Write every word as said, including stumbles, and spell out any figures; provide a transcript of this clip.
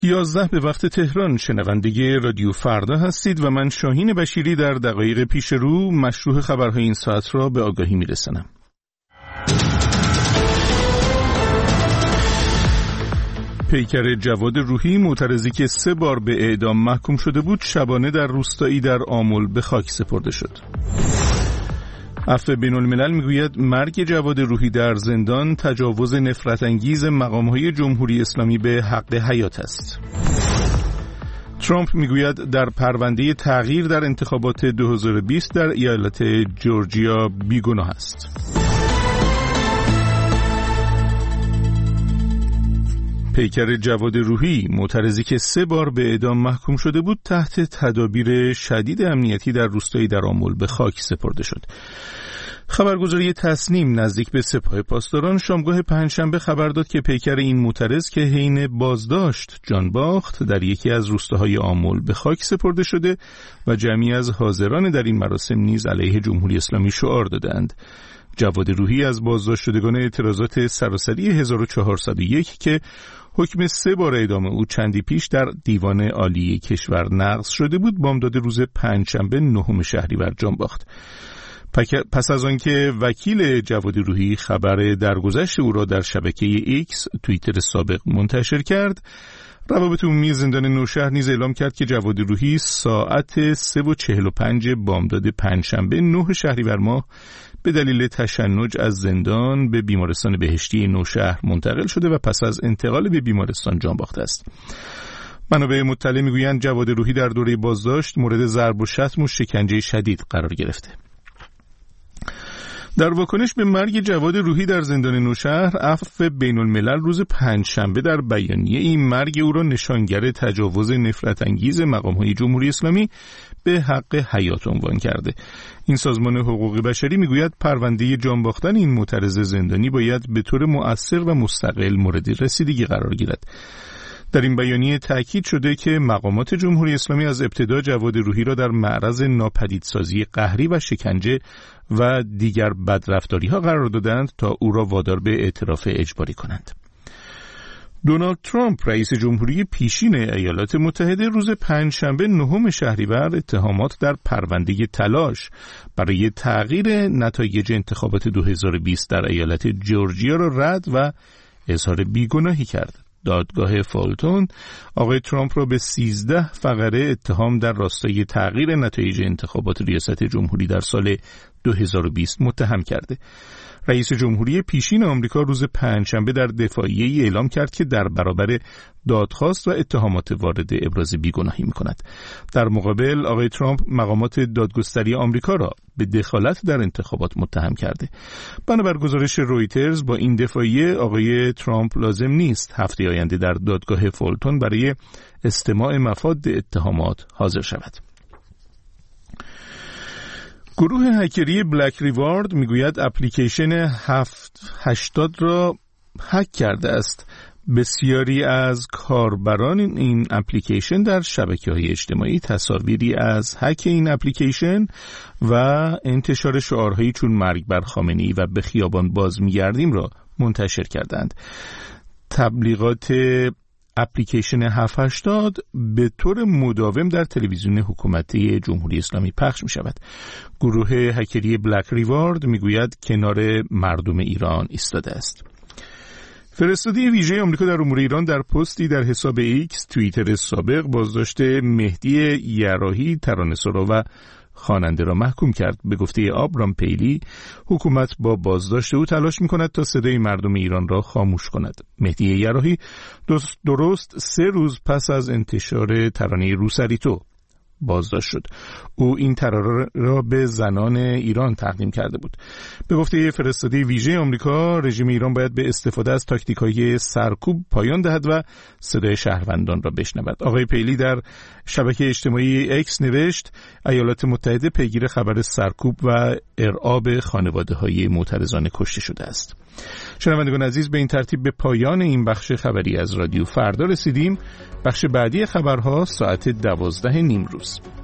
یازده به وقت تهران، شنونده رادیو فردا هستید و من شاهین بشیری در دقایق پیش رو مشروع خبرهای این ساعت را به آگاهی میرسانم. پیکر جواد روحی، معترضی که سه بار به اعدام محکوم شده بود، شبانه در روستایی در آمل به خاک سپرده شد. عفو بین الملل میگوید مرگ جواد روحی در زندان تجاوز نفرت انگیز مقام‌های جمهوری اسلامی به حق حیات است. ترامپ میگوید در پرونده تغییر در انتخابات دو هزار و بیست در ایالت جورجیا بیگناه است. پیکر جواد روحی، معترضی که سه بار به اعدام محکوم شده بود، تحت تدابیر شدید امنیتی در روستایی در آمل به خاک سپرده شد. خبرگزاری تصنیم نزدیک به سپاه پاسداران شامگاه پنجشنبه خبر داد که پیکر این معترض که حین بازداشت جان باخت، در یکی از روستاهای آمل به خاک سپرده شده و جمعی از حاضران در این مراسم نیز علیه جمهوری اسلامی شعار دادند. جواد روحی از بازداشت شدگان اعتراضات سراسری هزار و چهارصد و یک که حکم سه بار اعدام او چندی پیش در دیوان عالی کشور نقض شده بود، بامداد روز پنجشنبه نهم شهریور جان باخت. پس از آنکه وکیل جواد روحی خبر درگذشت او را در شبکه ایکس، توییتر سابق، منتشر کرد، روابط عمومی زندان نوشهر نیز اعلام کرد که جواد روحی ساعت سه و چهل و پنج بامداد پنجشنبه نه شهریور ماه به دلیل تشنج از زندان به بیمارستان بهشتی نوشهر منتقل شده و پس از انتقال به بیمارستان جان باخته است. منابع مطلع میگویند جواد روحی در دوره بازداشت مورد ضرب و شتم و شکنجه شدید قرار گرفته. در واکنش به مرگ جواد روحی در زندان نوشهر، عفو بین الملل روز پنجشنبه در بیانیه این مرگ او را نشانگر تجاوز نفرت انگیز مقام‌های جمهوری اسلامی به حق حیات عنوان کرده. این سازمان حقوق بشری میگوید پرونده جان باختن این معترض زندانی باید به طور مؤثر و مستقل مورد رسیدگی قرار گیرد. در این بیانیه تأکید شده که مقامات جمهوری اسلامی از ابتدا جواد روحی را در معرض ناپدیدسازی قهری و شکنجه و دیگر بدرفتاری‌ها قرار دادند تا او را وادار به اعتراف اجباری کنند. دونالد ترامپ، رئیس جمهوری پیشین ایالات متحده، روز پنجشنبه نهم شهریور اتهامات در پرونده تلاش برای تغییر نتایج انتخابات دو هزار و بیست در ایالت جورجیا را رد و اظهار بیگناهی کرد. دادگاه فولتون آقای ترامپ را به سیزده فقره اتهام در راستای تغییر نتایج انتخابات ریاست جمهوری در سال دو هزار و بیست متهم کرده. رئیس جمهوری پیشین آمریکا روز پنجشنبه در دفاعیه‌ای اعلام کرد که در برابر دادخواست و اتهامات وارد ابراز بیگناهی می‌کند. در مقابل آقای ترامپ مقامات دادگستری آمریکا را به دخالت در انتخابات متهم کرده. بنابر گزارش رویترز، با این دفاعیه آقای ترامپ لازم نیست هفته آینده در دادگاه فولتون برای استماع مفاد اتهامات حاضر شود. گروه هکری بلک ریوارد میگوید اپلیکیشن هفت هشتاد را هک کرده است. بسیاری از کاربران این اپلیکیشن در شبکه‌های اجتماعی تصاویری از هک این اپلیکیشن و انتشار شعارهایی چون مرگ بر خامنه‌ای و به خیابان باز می‌گردیم را منتشر کردند. تبلیغات اپلیکیشن هفت هشتاد به طور مداوم در تلویزیون حکومتی جمهوری اسلامی پخش می شود. گروه هکری بلک ریوارد می گوید کنار مردم ایران ایستاده است. فرستاده ویژه آمریکا در امور ایران در پستی در حساب ایکس، توییتر سابق، بازداشت مهدی یراحی، ترانه‌سرا و خواننده را محکوم کرد. به گفته آبرام پیلی، حکومت با بازداشت او تلاش می‌کند تا صدای مردم ایران را خاموش کند. مهدی یراحی درست سه روز پس از انتشار ترانه روسری تو بازداشت شد. او این ترانه را به زنان ایران تقدیم کرده بود. به گفته فرستاده ویژه آمریکا، رژیم ایران باید به استفاده از تاکتیک‌های سرکوب پایان دهد و صدای شهروندان را بشنود. آقای پیلی در شبکه اجتماعی اکس نوشت ایالات متحده پیگیر خبر سرکوب و ارعاب خانواده‌های معترضان کشته شده است. شنوندگان عزیز، به این ترتیب به پایان این بخش خبری از رادیو فردا رسیدیم. بخش بعدی خبرها ساعت دوازده نیم روز.